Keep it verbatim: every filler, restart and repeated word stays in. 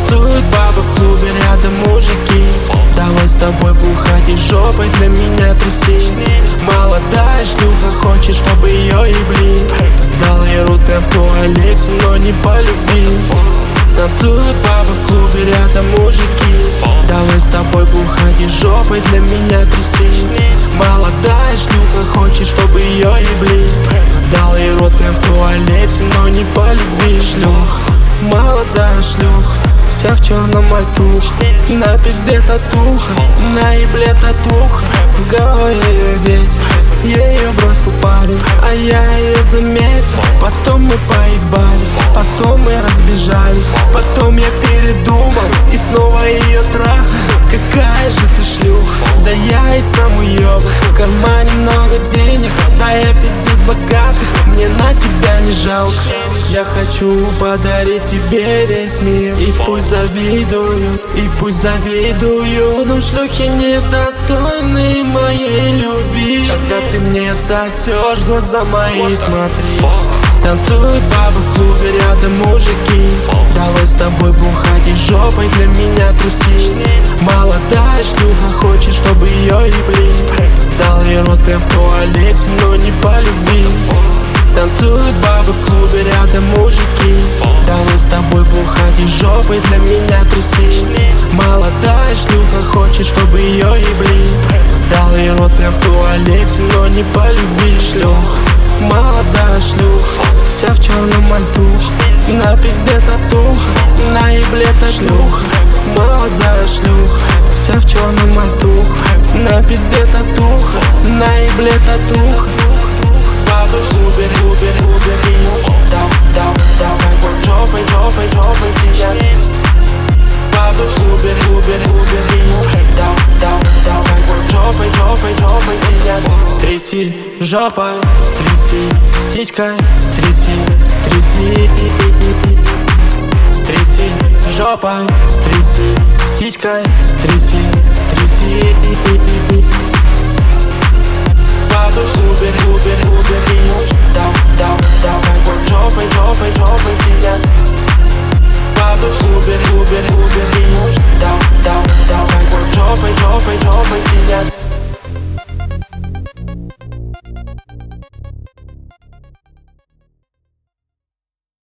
Танцуют бабы в клубе, рядом мужики. Давай с тобой бухать и жопой для меня тряси. Молодая шлюха, хочет, чтобы ее ебли. Дал ей рот прям в туалете, но не по любви. Танцуют бабы в клубе, рядом мужики. Давай с тобой бухать и жопой для меня тряси. Молодая шлюха, хочет, чтобы ее ебли. Дал ей рот прям в туалете, но не по любви. Шлюх, молодая шлюха, вся в черном мальтух. На пизде татуха, на ебле татуха. В голове ее ветер, я ее бросил парень, а я ее заметил. Потом мы поебались, потом мы разбежались. Потом я передумал и снова ее трахал. Какая же ты шлюха, да я и сам уёбок. В кармане много денег, да я пиздец богатый. Мне на тебя не жалко. Я хочу подарить тебе весь мир. И пусть завидуют, и пусть завидуют, но шлюхи недостойны моей любви. Когда ты мне сосешь, глаза мои смотри. Танцуют бабы в клубе, рядом мужики. Давай с тобой бухать и жопой для меня тряси. Молодая шлюха, хочет, чтобы ее ебли. Дал ей рот прям в туалете, но не по любви. Танцуют бабы в клубе, рядом мужики. Давай с тобой бухать и жопой для меня тряси. Молодая шлюха, хочет, чтобы ее ебли. Дал ей рот прям в туалете, но не по любви. Шлюх, молодая шлюха, вся в черном мальтух. На пизде татуха, на ебле татуха. Молодая шлюха, вся в черном мальтух. На пизде татуха, на ебле татуха. Бабы в клубе, клубе, клубе, дам, дам, давай, вот жопой, жопой, жопой тебя. Бабы в клубе, клубе, клубе, дам, дам, давай, вот жопой, жопой, жопой тебя. Тряси жопой, тряси сиськой, тряси, тряси. Тряси жопой, тряси сиськой, тряси, тряси. Бабы в клубе, клубе, клубе, дам, дам, давай, вот жопой, жопой, жопой тебя.